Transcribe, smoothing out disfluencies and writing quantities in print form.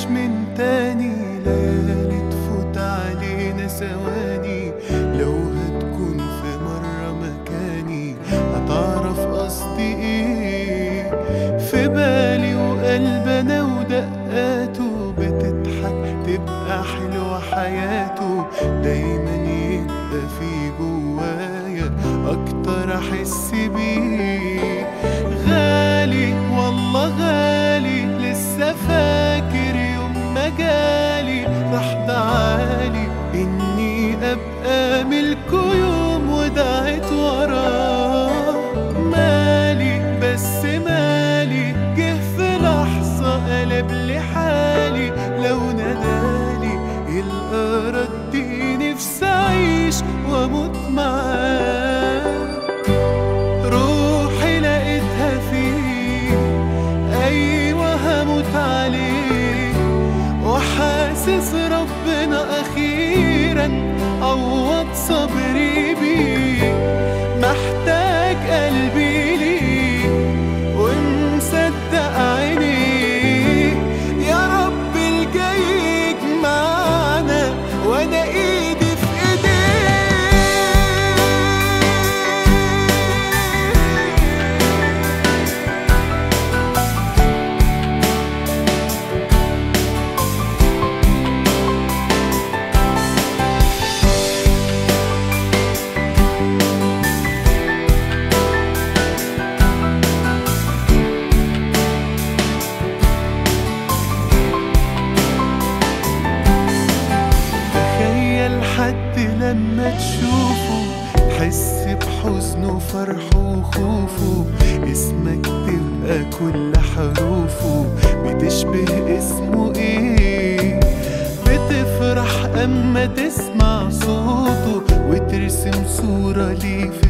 من تاني، ليالي تفوت علينا ثواني، لو هتكون في مرة مكاني هتعرف قصدي ايه. في بالي وقلبنا ودقاته بتضحك تبقى حلوة حياته، دايما يبقى في جوايا اكتر احس بيه. غالي والله غالي، لسه فاكر يوم ما جالي راح دعالي اني ابقى ملكه يوم، ودعيت وراه. مالي بس مالي، جه في لحظة قلب لي حالي، لو نادالي يلقى ردي نفسي اعيش واموت معاه. روحي لقيتها فيه، ايوه هموت عليه، وحاسس ربنا اخيرا عوض صبري بيه. محتاج قلبي ليه ومصدق عينيه، يا رب الجاي يجمعنا وانا ايدي في ايديه. حد لما تشوفه تحس بحزنه وفرحه وخوفه، اسمك تبقى كل حروفه بتشبه اسمه ايه. بتفرح اما تسمع صوته وترسم صورة ليه في